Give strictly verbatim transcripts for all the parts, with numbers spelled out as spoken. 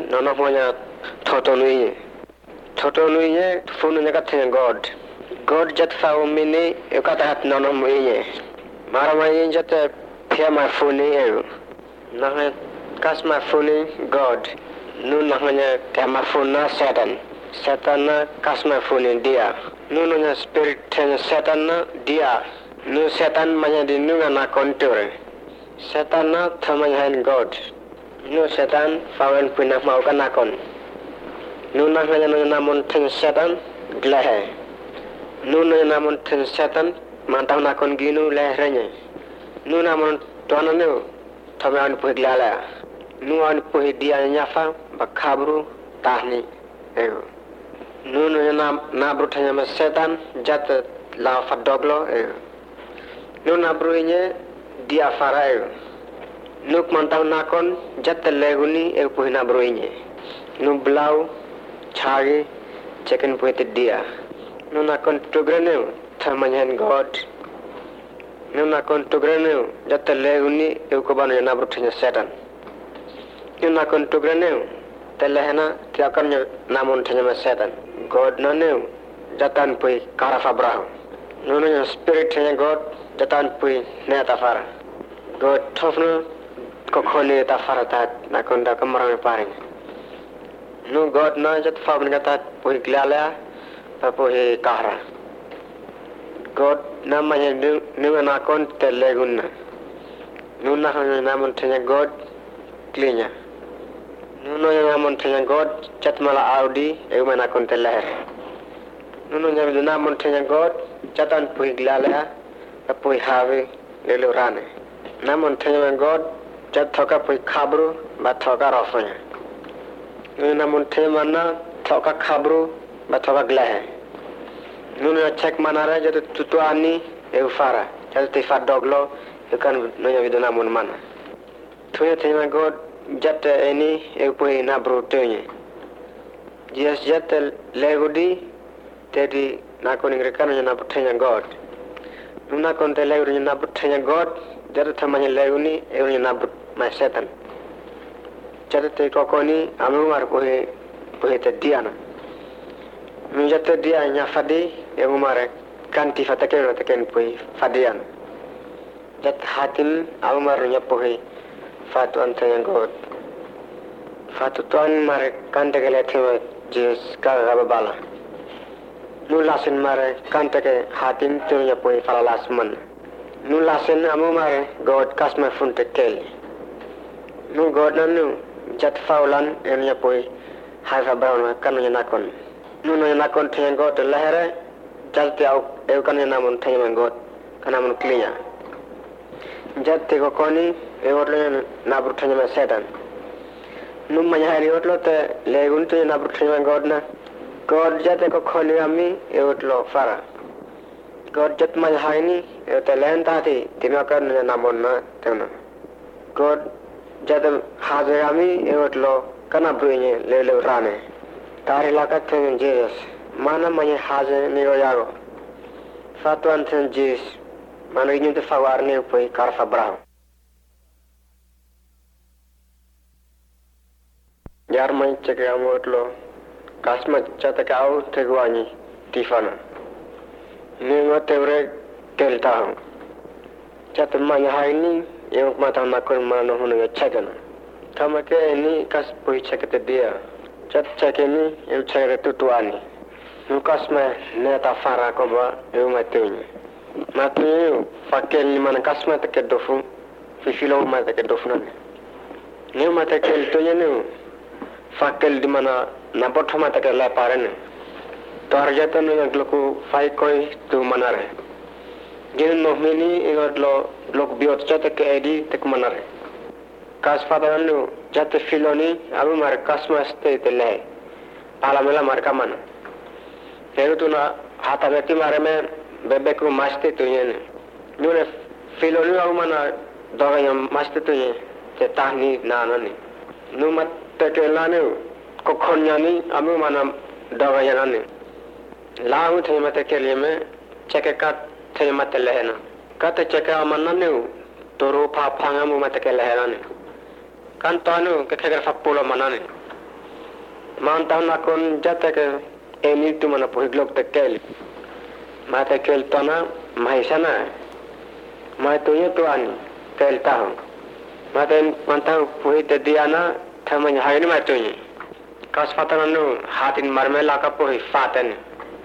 nono punya thotonui thotonui phone nya kathe god god jat fa mini e kata hat nono muye mara mai jat pia ma phone e na kas ma phone god nu na nya kama phone na satan satan na kas ma phone dia nu no nya spirit ten satan na dia nu satan manya di nu na kontur satan na thamanya god nu satan fawen pina mau kana kon nu na nya na namun ten satan glahe nu na namun ten satan mantau na kon ginu lehrenya nu namun tona nu thaman pu glala nu an pu dia nyafa bakhabru tahni ego nu nu na na bruthanya ma setan jat la fa doglo ego nu na bruinye dia fara ego nu mantau na kon jat leguni e pu na bruinye nu blau chagi chicken pu te dia nu na kon tugrene thamanyan god nu na kon tugrene jat leguni e ko banu na bruthanya setan nu na kon tugrene telehna tiakan namun thanya ma setan god no ne jatan pui karafa brah no no spirit thanya god jatan pui ne ta fara god thofno ko khone ta fara ta na kon da kamara me paring no god na jat fabn gata pui glala pa pui kahra god na ma ne ne na kon telegunna no na namun thanya god klinya nuno yang amun thanya god chat mala audi e mana kon telah nuno yang duna amun thanya god chatan pui glala ta pui have lelo rane namun thanya god chat thoka pui khabru ba thoka rafanya nuno namun thanya mana thoka khabru ba thoka glahe nuno check manara jatu tutuani e ufara jatu tifa doglo e kan nonya viduna mun mana thuya thanya god jat ini epoi na brotenye jes jat legudi tedi na kon ngrekan na puthenya god nuna kon te legudi na puthenya god jat thamanya leguni e na ma setan jat te kokoni amu mar ko he ko he te diana nu jat dia nya fadi e umare kanti fatake no te ken poi fadian jat hatim amu mar nya poi fatu antanya god fatu tuan mare kante ke lethe jis ka bala nu lasin mare kante ke hatin tunya poi falalas man nu lasin amu mare god kasma funte kel nu god nu jat faulan enya poi haifa bauna kanu nakon nu no nakon theng god lahere jalte au eu kan namun theng god kanamun klinya jatte ko koni e orle na bruthanya ma setan num ma hari otlo te legun te na bruthanya god na god jate ko kholi ami e otlo fara god jat ma haini e te len ta ti tima kan na mon na tena god jate haje ami e otlo kana bruine le le rane tare la ka te jesus mana ma haje mi ro yago fatwan ten jesus mana ini te fawar ne poi karfa bravo yar mai cheke amotlo kasma chata kau tegwani tifana ni ngotebre kelta chata manya haini yang mata nakon mano hunu chekana tamake ni kas poi chekete dia chat chekeni eu chekete tutuani nu kasma neta fara ko ba eu matuni matu fakel ni mana kasma te kedofu fifilo ma te kedofu nan ni ma te kel to yenu fakel di mana na bothoma te la parene to arjata no ngloku fai koi tu manare gin no mini igotlo lok biot chate ke edi te manare kas fatanu jate filoni abu mar kasma ste te le ala mela mar kamana teru tuna hata beti mare me bebe ko maste to yen nune filoni abu mana doganya maste to yen te tahni nanani numat te ke lane ko khonyani abu mana doganya nani lahu the mate ke liye me cheke kat the mate lehna kat cheke amanna ne toro pha phanga mu mate ke lehna ne kan tanu ke khegar fapulo manane Mantau nakon jata ke ini tu mana puhi glok tekel. Mata kel tona mahisana. Matunya tuan kel tahu. Mata mantau puhi tediana thamanya hayni matunya. Kas fatananu hatin marmela ka puhi fatan.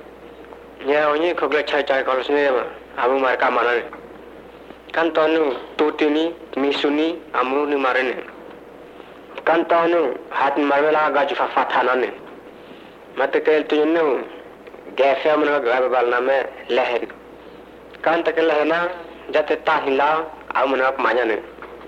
Ya onye khogla chai chai kalau sini ma amu mar ka mana. Kan tonu tutini misuni amu ni marene. Kan tonu hatin marmela ga jufa fatanane. Mata kel tunu gafya mana ga bal name leher. Kan tak lehna jate tahila amu na manyane.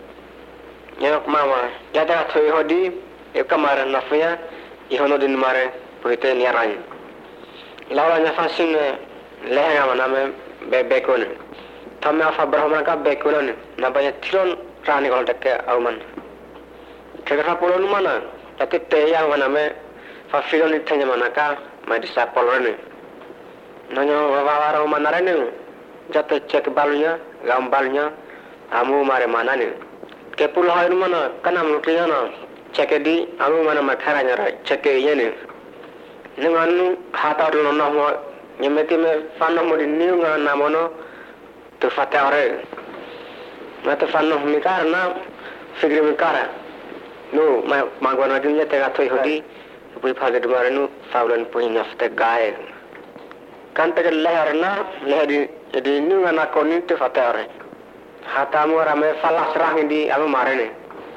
Ya mama jata thoi hodi e kamar nafya ihono din mare puite niaran. Lawanya fasin leher mana me bebekon. Thamma afa brahmana ka bekon na banya thiron rani kol takke auman. Kekara polon mana jate te yang mana me fa filon ithanya mana ka ma disa polone. Nanyo wawara manarene jate cek balunya gambalnya amu mare manane. Kepul hayu mana kana mutiyana cekedi amu mana makharanya ra ceke yene. Ninganu hata no na mo nyemeti me fano mo niu nga namono tu fatare. Mata fano mi karna figre mi kara. No ma magwana dunya te gathoi hodi pui phage dumarenu faulan pui nafte gae. Kanta ke leherna leheri jadi niu nga nakoni tu fatare. Hata mo rame falas rahindi amu marene.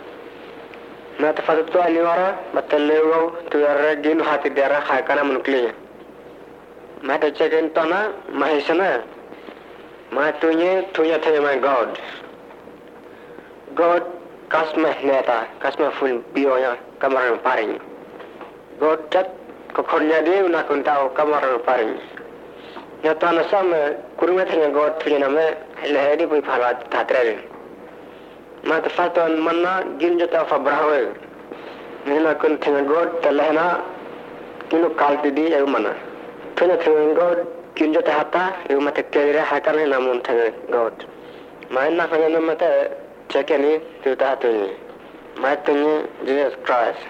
Mata fatu tu aliwara batalewo tu yarra ginu hati dara khaykana munukliya. Mata ceken tona mahisana. Matunya tunya thaya my God. God kasma neta kasma full bionya kamaran paring. God tat kokornya dia nakun tahu kamaran paring. Nyata nasama kurunga thanya God tunya nama leheri pui phalat thatre. Mata fatan mana ginjata fa brawe nina kun thina god talahna kinu kalti di eu mana thina thina god ginjata hata eu mata kelira hakane namun thina god maina khana mata chekeni tuta tu matunya Jesus Christ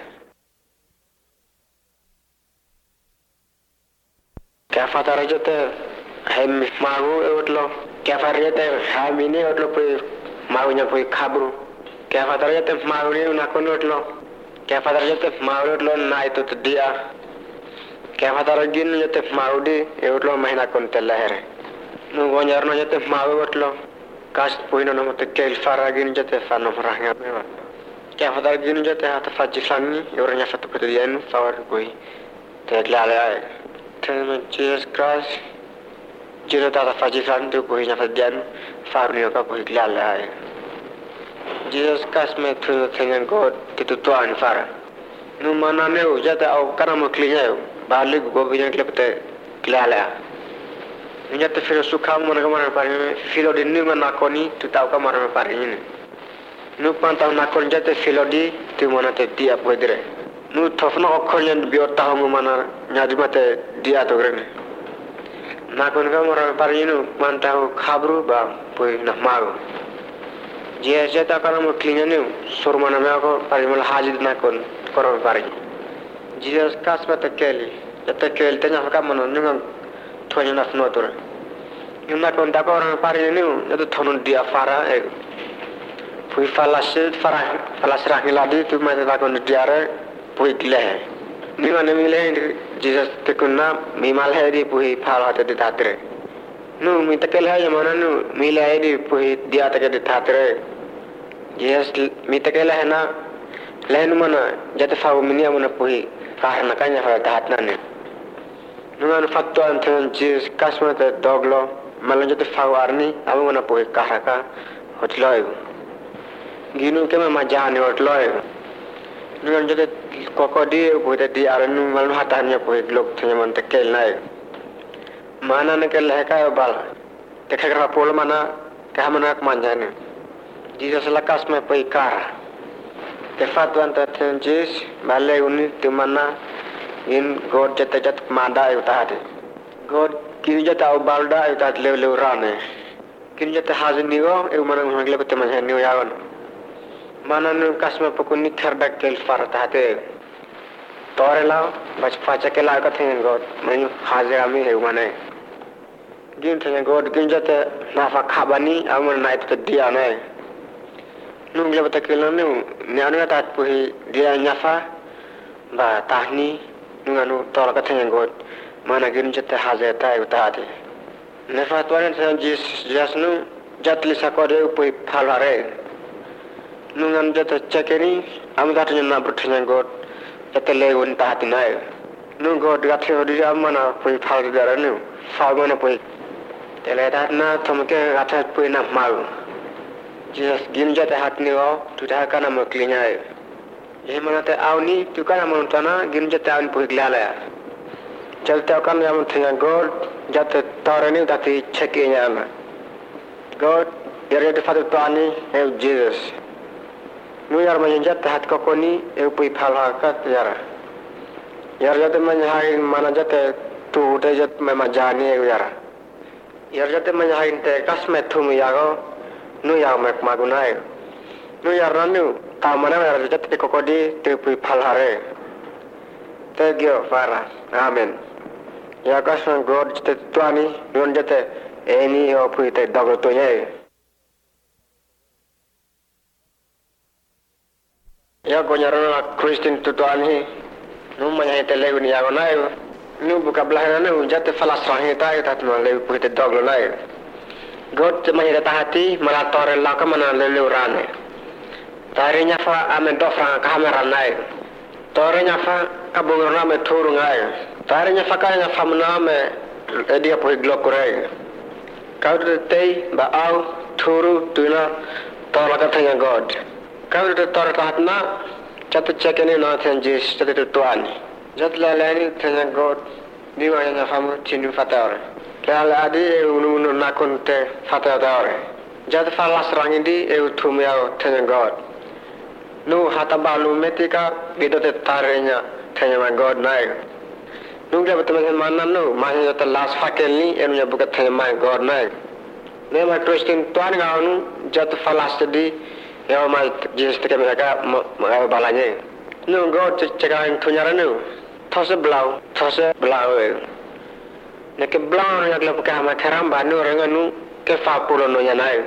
ka fatara jote hem magu eutlo ka farjete hamini eutlo pe maunya pui kabru kaya fatarnya te mauri nakon utlo kaya fatarnya te mauri utlo na itu dia kaya fatar gin te maudi utlo mahina kon telahir nu gonjarno te mauri utlo kas puino no te kel faragin jete fano faranga mewa kaya fatar gin jete hata fajisangi yornya fatu petian fawar koi te lale te Jesus Christ jiro tata fajisan tu koi nya fadian farnio ka koi lale Jesus Christ me tu dengan God itu tuan fara. Nu mana neu jata au kana mo klinya bali go bijan klepte klala. Nu jata filo sukha mo na kamar pare filo di nu na koni tu tau kamar pare ni. Nu pantau na kon jata filo di tu mana te dia podre. Nu thofna okholyan biota mo mana nyadi mate dia to grene. Na kon kamar pare nu mantau khabru ba poi na mago. Jia jata kana mo klinya ni surmana me ako parimal hajid na kon koron pari. Jesus kasma ta keli jata kel tanya ka mono nyang thonya na fnotor. Yuna kon da koron pari ni jata thonun dia fara e. Pui falas fara falas rahiladi tu ma ta kon diare pui gle. Ni mana mile Jesus te kunna mimal hedi pui phala ta ditatre. Nu mi ta kel ha mana nu mile hedi pui dia ta ke ditatre. Yes, mita kela है ना लेन मना जैसे फाव मिनिया मना पुही कार न कन्या फल दात ना ने नुमान फत्तो अंतन जिस कसमत डॉगलो मलन जैसे फाव आर्नी अब मना पुही कार का होटलो है गिनु के में मजाने होटलो है नुमान जैसे कोकोडी पुही दी आरनु मलन हाथान्या पुही लोग थे मन तक केल ना है माना ने केल है का बाल देखा कर पोल मना क्या मना मंजाने Jesus lakas me pui kara. Tefat wan ta ten Jesus bale uni timana in God jata jat manda utahade. God kini jata balda utat lew lew rane. Kini jata hazin nigo e mana ngle bete man nigo yawan. Mana nu kasme pukuni therdak kel farata hate. tore lao bach pacha ke la ka thing god men haje ami he mane gin thing god gin jate na fa khabani amon night to dia ne nung le bata ke nu nyanu ta pu hi dia nyafa ba tahni nunganu tor ka thing god mana gin jate haje ta uta de ne fa toren san jis jasnu jatli sakore pu phalare nungan jate chekeni am dat na bruthnya god jate le un ta tinai nu god ga the odi amana pu phal dara nu fa mana pu tele dat na thomke ga the pu na mal jis gin jate hat ni o tu ta kana mo klinya e mana te awni tu kana mo tana gin jate awni pu glala chalta kan yam thnya god jate tarani dati chekenya na god yare de fatu tani e jesus nu yar manjat hat ko koni e pui phala ka yara yar jate man hai mana jate tu te jat me ma jani e yara yar jate man hai te kas me thum yago nu ya mek magunai nu yar ranu ta mana yar jate ko kodi te pui phala re te gyo fara amen ya kas man god jate tuani nun jate eni o pui te dogro to ye ya gonyarana Christian tutuani nu manya te legu ni yago nai nu buka blahana nu jate falas rahi ta ta no legu pute doglo nai god te manya ta hati mala tore la ka mana le le rane tare nya fa ame do fra kamera nai tore nya fa abung na me thuru ngai tare nya fa ka nya fa na me edia po glokore ka te ba au thuru tuna tore ka thanya god kau tu tor katna jatuh cekeni na tenjis jatuh tuan jatuh lalani tanya god ni wajahnya famu cinu fatar kalau adi unu unu nakun te fatar ore jatuh falas rangi di eu tumia tanya god nu hata balu metika gitu te tarenya tanya ma god nai nu dia betul betul mana nu masih jatuh las fakir ni eu nya bukan tanya ma god nai ne ma Christian tuan ngau nu jatuh falas jadi ya mal jenis te mereka ma balanya nu god cekan tunyara nu those blau those blau ne ke blau ya gla ka ma karamba nu ranganu ke fa pulo no ya nai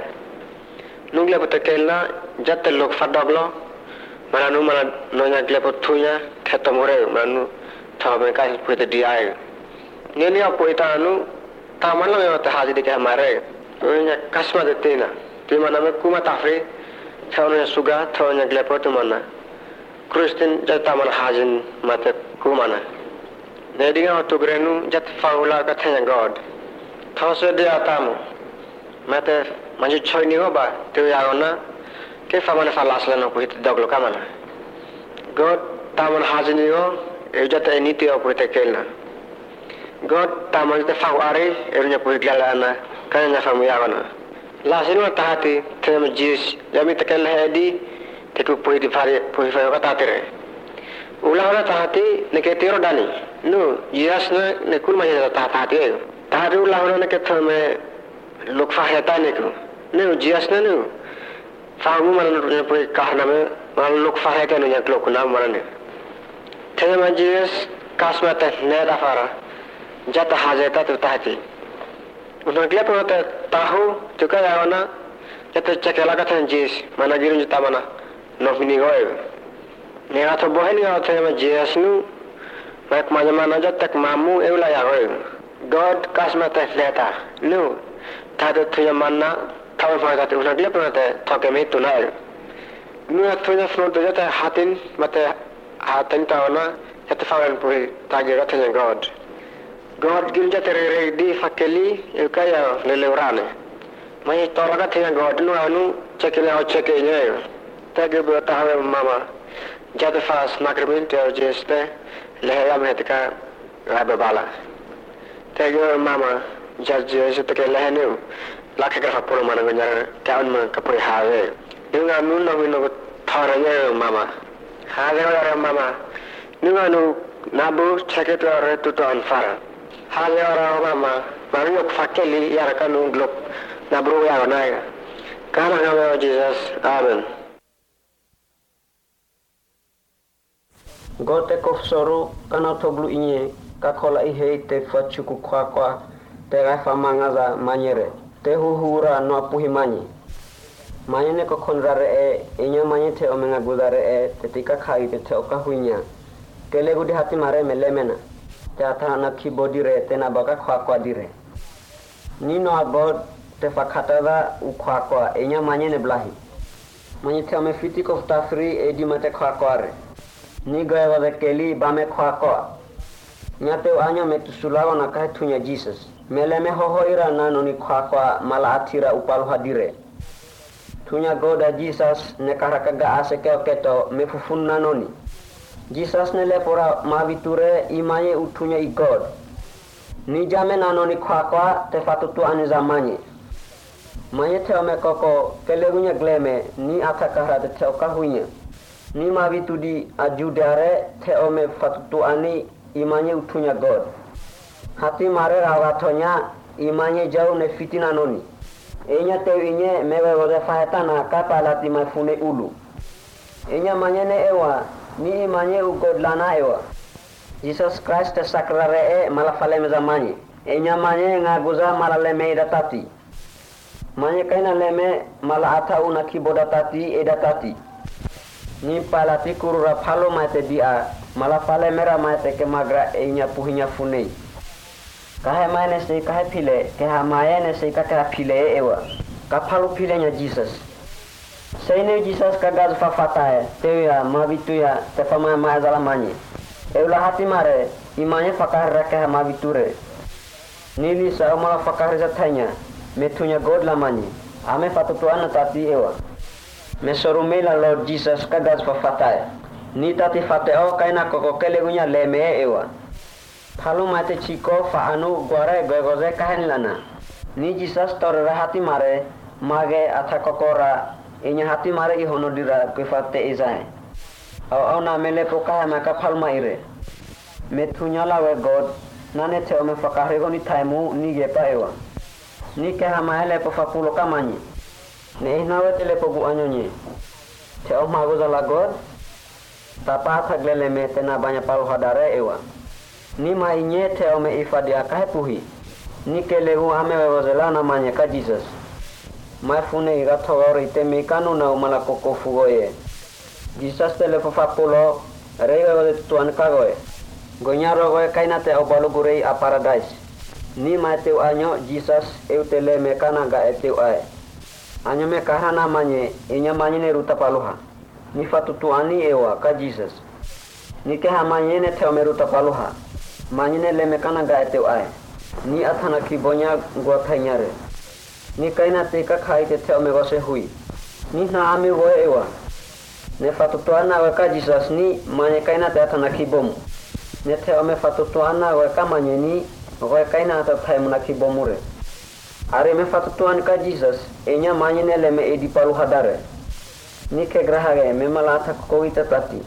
nu gla ko tekela jatte lok fa doglo mana nu mana no ya gla ko thuya khatamore manu thame ka pute diai ne ne ko ita nu tamala me ta haji de ka mare nya kasma de tena te mana me kuma tafre thawnya suga thawnya glepo tu mana Kristen jata mana hajin mate kumana ne dinga to grenu jat faula ka thanya god thawse de atamu mate manju choini ho ba te yaona ke famana falas lana ko hit doglo kamana god taman hajin yo e jata eniti o ko te kelna god taman te faware ernya ko glala na kanya famu yaona lasin wa tahati tem jis yami tekel hedi teku poi di fare poi fare kata tere ulana tahati ne ke tero dani nu yes ne ne kul mai ta tahati tahati ulana ne ke thame lok fa heta ne ku ne yes ne nu famu man ne poi kahna me man lok fa heta ne yak lok na man ne tem jis kasma ta ne da fara jata hajeta tu tahati udah dia pun tahu juga ya mana kita cek lagi kan jis mana giring juta mana nomini goy ni atau bohong ni atau yang jis nu baik mana mana aja tak mamu eulah ya goy god kasma teh leta nu tado tu yang mana tahu mana tadi udah dia pun ada thake me tu nai nu atau yang front tu jata hatin mate hatin tahu na jata fawan pun tagi katanya god god gil jate re di fakeli e kaya lele urane mai toraga thina god nu anu chekele o chekele tage bo tawe mama jate fas nakrament o jeste leya metka rabe bala tage mama jaje jete ke lehne lakhe ka puro mana ganya taun ma kapoi have nu anu no no thoranya mama have ora mama nu anu nabu cheke to re tu to anfara hale ora mama maru fakeli yara kanu glok na bro ya na kana na Jesus amen gote kofsoro kana toglu inye kakola ihe te fachuku kwa kwa te rafa mangaza manyere te huhura no apuhi manyi manyene ko konrare e inya manye te omenga gudare e te tika khai te te okahuinya kele gudi hati mare melemena te atana ki bodire te na baka kwa kwa dire nino abod te fakataza ukwa kwa inya manyene blahi manye te ome fiti kofta free e di mate kwa kwa re ni goya wada keli bame kwa kwa nyate anya metusulawa na kahe tunya Jesus meleme hohoira nano ni kwa kwa mala atira upalo hadire tunya goda Jesus ne karakaga ase keo keto mefufun nanoni Jesus ne lepora maviture imaye utunya i God ni jame nanoni kwa kwa te fatutu ane zamanye manye teo me koko kelegunya gleme ni atakara te teo kahunya ni mavitudi ajudare te ome fatutu ani imanye utunya God hati mare rawatonya imanye jau ne fitina noni enya te inye mewe wode fahetana kapalati mafune ulu enya manye ne ewa ni imanye u God lana ewa Jesus Christ sakrare e malafale mezamanye enya manye ngaguza malaleme idatati manye kaina leme mala ata una kibodatati edatati ni palati kurura palo mate dia mala pale mera mate ke magra enya puhinya funei kahe maine sei kahe pile ke ha maine sei ka ka pile ewa ka palo pile nya Jesus sei ne Jesus ka gaz fa fatae te ya mavitu ya te fama ma zala manye eula hati mare imanye fakar rake ha maviture nili sa mala fakar zatanya metunya God la manye ame fatutuana tati ewa mesorumela Lord Jesus kagas fafatae ni tati fateo kaina koko kelegunya leme ewa thalu mate chiko fa anu gore gogoze kahenlana ni Jesus tor rahati mare mage atha kokora inya hati mare i honodira kefate izae au ona mele poka ma ka phalma ire methunya lawe God nane te ome fakare goni thaimu ni ge paewa ni ke hamaele po fapulo kamanyi ne inawe tele pogu anyonye te o magoza la God tapa thaglele me tena banya palu hadare ewa ni mainye te o me ifadia kahe puhi ni kelegu ame wezela na manye ka Jesus mai fune ira thogori te me kanu na umala koko fugoye Jesus tele po fapulo rewe wede tuan kagoe gonyaro goe kaina te o balu gurei a paradise ni mai te anyo Jesus eu tele me kana ga eteu ae anyo me kahana manye inya manye ne ruta paluha ni fatutu ani ewa ka Jesus ni ke hamanye ne te meruta paluha manye ne le me kana ga eteu ae ni athana ki bonya gwa khanyare ni kaina te ka khai te te me gose hui ni na ame wo ewa ne fatutu ana wa ka Jesus ni manye kaina te athana ki bom ne te me fatutu ana wa ka manye ni wa kaina ta thai muna ki bomure are me fatutuan ka Jesus enya manyene le me edi palu hadare ni ke grahage me mala tha koita tati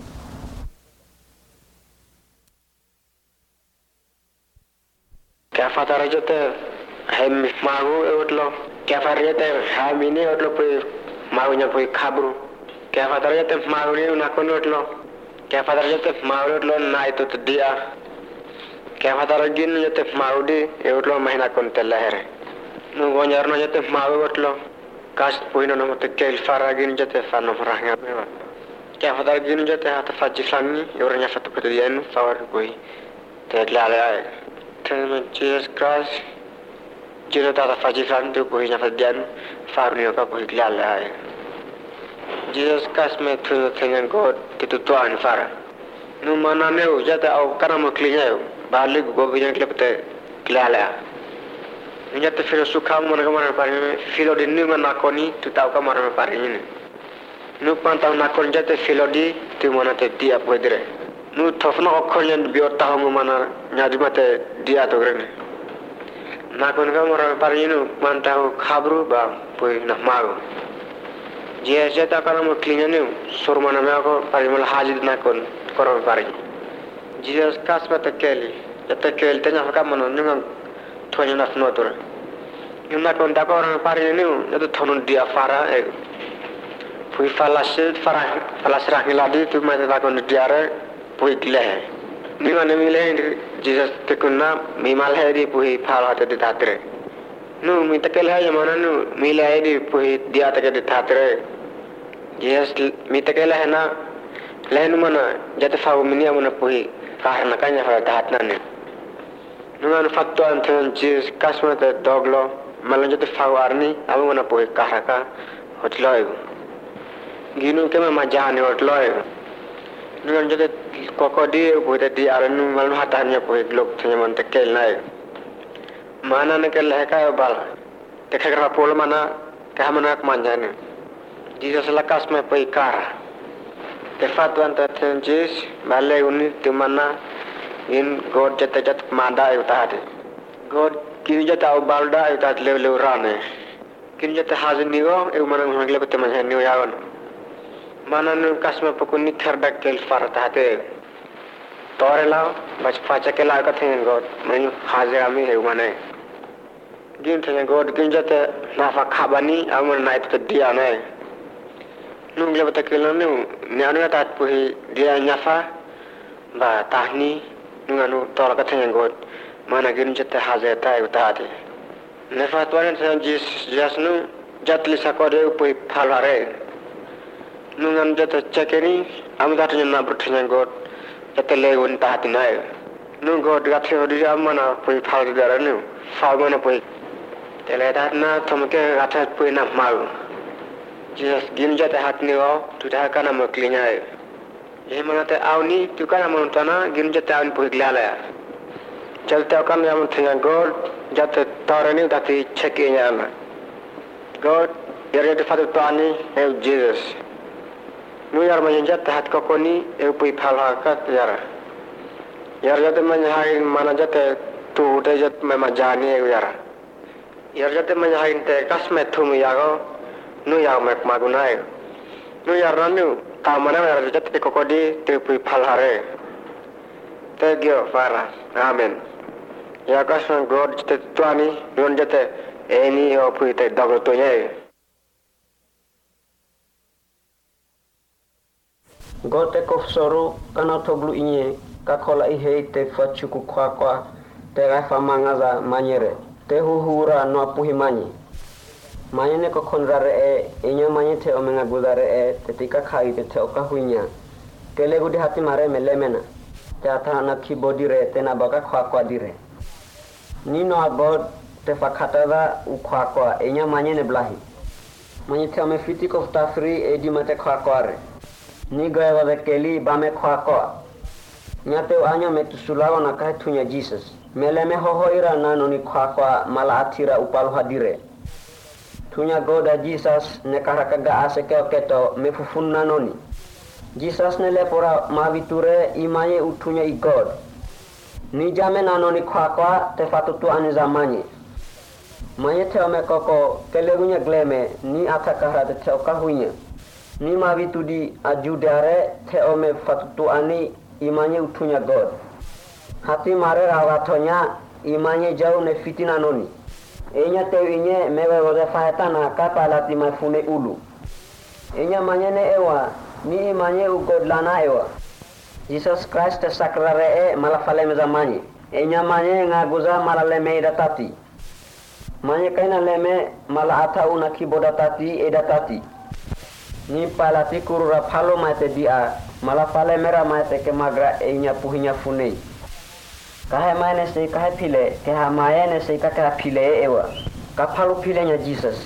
ka fatara jote hem magu eotlo ka farete ha mini otlo pe magu nya pe khabru ka fatara jote magu ni na konotlo ka fatara jote magu otlo nai to dia ka fatara gin jote magu di eotlo mahina kon telahere no gonyarno jate mawe wotlo kast poino no te kel faragin jate fano faranga mewa kya fadar gin jate hata faji flangi yornya fatu pete dienu fawar koi te glale ay ten Jesus Christ jiro ta faji flangi to koi nya fadian farni ka koi glale ay Jesus Christ me tu tengen God te tu to an fara no manane o jate au kana mo klinya bali go bijan klepte glale Nya te filo suka mo na kamar pare filo di nu na koni tu tau kamar pare ni nu pantau na kon jate filo di tu mo na te dia podre nu thofno okholyan bio ta mo mana nya di mate dia to grene na kon kamar pare ni pantau khabru ba poi na mago je je ta kana mo klinya ni surmana me ko pare mal hajid na kon koro pare Jesus kaspa te keli te kel te nya ka mo no thonya na snotor yuna kon da ko pare ni no thonu dia fara e pui falas fara falas rahiladi tu ma da kon diare puhi gile ni mana mile Jesus tekuna mi malhe di puhi phala te ditatre nu mi takel ha mana nu mile di puhi dia te ditatre Jesus mi takel ha na lain mana jate fau mini amuna puhi karena kanya ha datna ne nu fatto anten Jesus kasma te doglo malan jate fau arni amuna puhi kahaka hotloy ginu kema majani hotloy nu jate kokodi puhi di arnu malan hatanya puhi glok thanya man takel nai mana ne kel ha ka bal tekha pol mana ka mana manjane Jesus la kasma puhi kara te fatto anten Jesus male uni tumana in God jate jat manda utade God kini jate au balda utat le le rane kini jate hazini go e mana mangle ko teman hani yawan mana nu kasma pokuni therda kel farata te torela bach pacha ke la ka the God manu hazira mi he mane gin the God gin jate na fa khabani amon nai to dia ne nu le bata kel nu nyanu tat puhi dia nyafa ba tahni nu tor ka the God mana gin jate hazeta utade ne fa toren sen jis jasnu jatli sakode puhi phalare nu ngam jate chekeni am dat na bruthen God jate le un tahti nai nu God gathe odi amana puhi phal dara nu fa mana puhi tele dat na thomke gathe puhi na mal Jesus gin jate hatni go tu ta kana moklinya ye mana te awni tu kana mon tana gin jate awni puhi glala चलते कम हम थे God जब तारनी दाती चेकिंग आना God यार ये फादर पानी है Jesus नु यार मैं जब हाथ को कोनी एक पुई फाला का यार यार जब मैं हाई माना जब तू उठे जब मैं मजानी है यार यार जब मैं हाई इंटे कस में तुम यारो नु यार मैं मागुना है नु यार नु तामना यार जब ते कोकोडी ते पुई फाला रे ते गयो फारा आमेन ya kasman God jate tuani yon jate eni o pui te dogro to ye God te kof soru kana toglu inye ka kola I hei te fachu ku kwa kwa te rafa mangaza manyere te huhura no puhi mani manyene ko konrare e inya manye te omenga gudare e te tika khai te te okahuinya kele gudi hati mare melemena te atana ki bodire te na baka kwa kwa dire Nino God te fakataga ukwa kwa enya manye ne blahi manye te ame fiti ko tafri edi mate kwa kwa re ni goya wa keli ba me kwa kwa nyate anya me tusulawa na kai tunya Jesus mele me ho hoira na no ni kwa kwa mala atira upalo hadire tunya goda Jesus ne karakaga aseke oketo me fufunna noni Jesus ne le pora maviture imaye utunya I God ni jame nano ni kwa kwa te fatutu ane zamani manye te ome koko telegunya gleme ni atakara te te okahunya ni mavitu di ajudare te ome fatutu ane imanye utunya God hati mare rawatonya imanye jau ne fitina noni enya te inye mewe wode fahetana kapalati mafune ulu enya manye ne ewa ni imanye u God lana ewa Jesus Christ sakrare e malafale mezamani enya manye ngaguza malale me datati manye kaina leme mala ata una kibodatati e datati ni palati kurura phalo mate dia malafale mera mate ke magra enya puhinya funei kahe mane sei kahe phile ke ha mayene sei ka ka phile ewa ka phalo philenya Jesus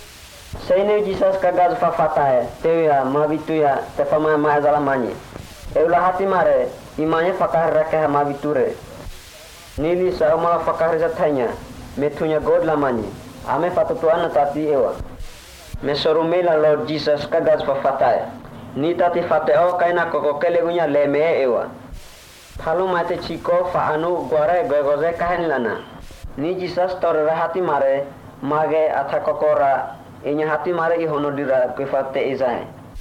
sei ne Jesus ka gaz fa fatae te ya mavitu ya te fama ma zala manye Eula hati mare imanya fakar rakah ma viture nili sa mala fakar zatanya metunya God lamani ame patutuana tati ewa mesorumela Lord Jesus kagas fafatai ni tati fateo kaina kokokele gunya leme ewa phalu mate chiko fa anu gore gogoze kahenlana ni Jesus tor hati mare mage atha kokora inya hati mare I honodira kefate izai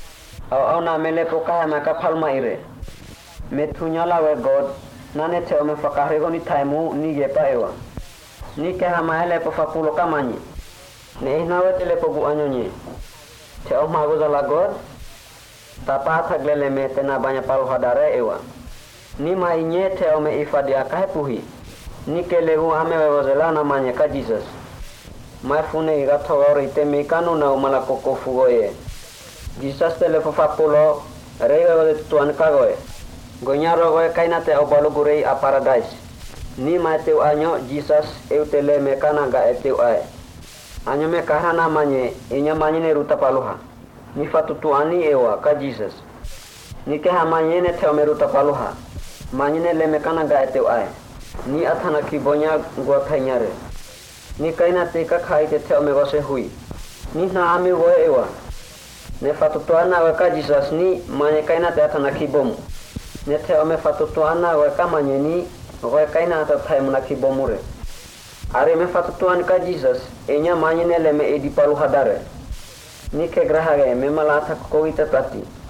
au na mele poka ma ka phalma ire methunya lawe God nane te ome fakare goni taimu ni ge paewa ni ke ha maele po fapulo kamani ne nawe tele po gu anyonye te o mago za la God tapa thaglele me tena banya palu hadare ewa Ni mai nye te ome ifadia kahepuhi. Ni kele u ame wazela namanya ka Jesus. Mai fune i gato ori te meikanu na umala koko fugoye. Jesus te lepo fapulo reiwe wale tuan kagoe. Gonyaro goe kaina te au balugurei a paradise. Ni mai teu anyo Jesus eu te le mekana ga e teu ae. Anyo me kahana manye inya manyine ruta paluha. Ni fatu tuani ewa ka Jesus. Ni keha manyene te ome ruta paluha. Manyine le mekana ga e teu ae. Ni athana kibonya gua kainyare. Ni kaina te kakai te te ome gose hui. Ni na ame goe ewa. Ne fatu tuana we ka Jesus ni manye kaina te athana kibomu. Ne te ome fatu tuana we ka manye ni goe kaina ata thai muna kibomure. Are me fatu tuan ka Jesus enya manyine le me edi paluha dare. Ni ke grahage me malata koita tati.